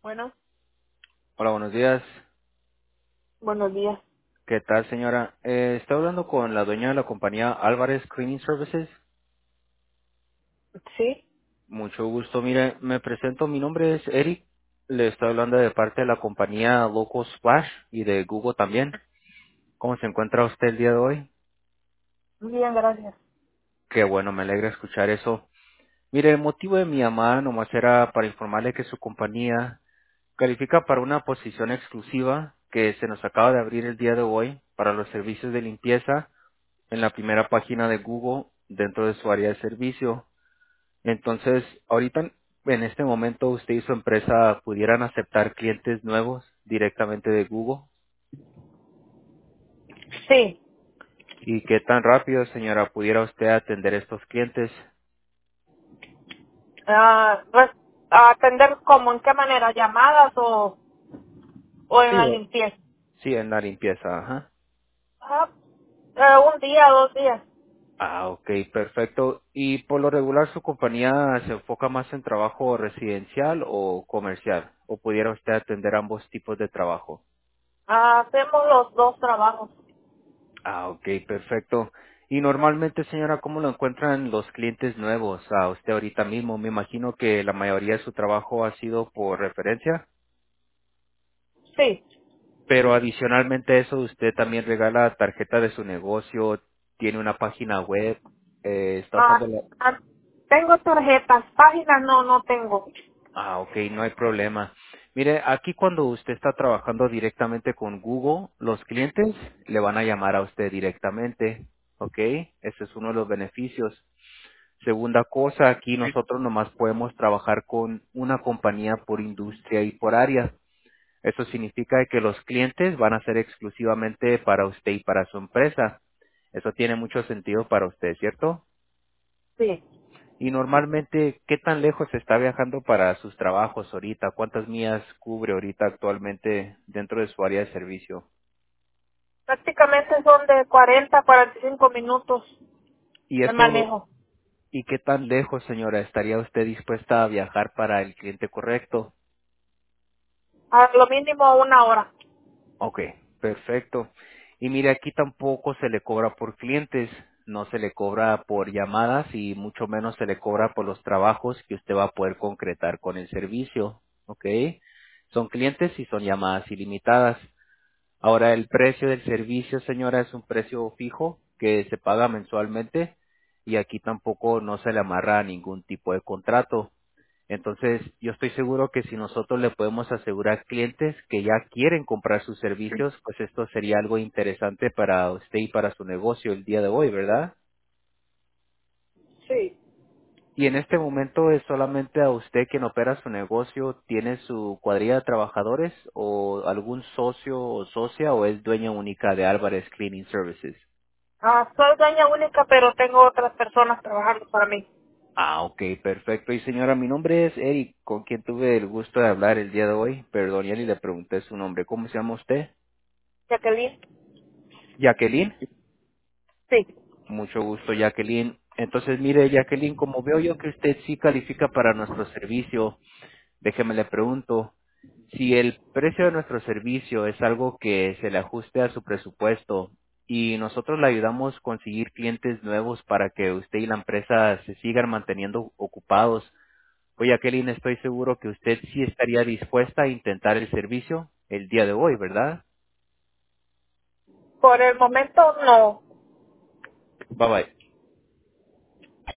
Bueno, Hola, buenos días. buenos días. ¿Qué tal, señora? Estoy hablando con la dueña de la compañía Álvarez Cleaning Services. Sí, Mucho gusto. Mire, me presento. Mi nombre es Eric. Le estoy hablando de parte de la compañía Local Splash y de Google también. ¿Cómo se encuentra usted el día de hoy? bien, gracias. Qué bueno, me alegra escuchar eso. Mire, el motivo de mi llamada nomás era para informarle que su compañía califica para una posición exclusiva que se nos acaba de abrir el día de hoy para los servicios de limpieza en la primera página de Google dentro de su área de servicio. Entonces, ahorita en este momento usted y su empresa pudieran aceptar clientes nuevos directamente de Google. Sí, ¿Y qué tan rápido, señora, pudiera usted atender estos clientes? pues, a atender como en qué manera, llamadas o en Sí, la limpieza. sí, en la limpieza, ajá. Ah, un día, 2 días. Ah, ok, perfecto. ¿Y por lo regular su compañía se enfoca más en trabajo residencial o comercial? ¿O pudiera usted atender ambos tipos de trabajo? Hacemos los dos trabajos. Ah, ok, perfecto. Y normalmente, señora, ¿cómo lo encuentran los clientes nuevos a usted ahorita mismo? Me imagino que la mayoría de su trabajo ha sido por referencia, Sí. pero adicionalmente a eso, usted también regala tarjeta de su negocio, tiene una página web, está usando Ah, la... ah, tengo tarjetas, páginas no tengo. Ah, ok, no hay problema. Mire, aquí cuando usted está trabajando directamente con Google, los clientes le van a llamar a usted directamente, ¿ok? Ese es uno de los beneficios. Segunda cosa, aquí nosotros nomás podemos trabajar con una compañía por industria y por área. Eso significa que los clientes van a ser exclusivamente para usted y para su empresa. Eso tiene mucho sentido para usted, ¿cierto? Sí. Y normalmente, ¿qué tan lejos está viajando para sus trabajos ahorita? ¿Cuántas millas cubre ahorita actualmente dentro de su área de servicio? Prácticamente son de 40 a 45 minutos Y de eso, manejo. ¿y qué tan lejos, señora, estaría usted dispuesta a viajar para el cliente correcto? A lo mínimo 1 hora. Ok, perfecto. Y mire, aquí tampoco se le cobra por clientes, no se le cobra por llamadas y mucho menos se le cobra por los trabajos que usted va a poder concretar con el servicio. Ok, son clientes y son llamadas ilimitadas. Ahora, el precio del servicio, señora, es un precio fijo que se paga mensualmente y aquí tampoco no se le amarra a ningún tipo de contrato. Entonces, yo estoy seguro que si nosotros le podemos asegurar clientes que ya quieren comprar sus servicios, pues esto sería algo interesante para usted y para su negocio el día de hoy, ¿verdad? Sí. Y en este momento es solamente a usted quien opera su negocio, tiene su cuadrilla de trabajadores o algún socio o socia o es dueña única de Álvarez Cleaning Services. Soy dueña única, pero tengo otras personas trabajando para mí. Ah, ok, perfecto. Y señora, mi nombre es Eric, con quien tuve el gusto de hablar el día de hoy. Perdón, ya ni le pregunté su nombre. ¿Cómo se llama usted? Jacqueline. Jacqueline. Sí. Mucho gusto, Jacqueline. Entonces, mire, Jacqueline, como veo yo que usted sí califica para nuestro servicio, déjeme le pregunto, si el precio de nuestro servicio es algo que se le ajuste a su presupuesto y nosotros le ayudamos a conseguir clientes nuevos para que usted y la empresa se sigan manteniendo ocupados, pues Jacqueline, estoy seguro que usted sí estaría dispuesta a intentar el servicio el día de hoy, ¿verdad? Por el momento no. Bye bye.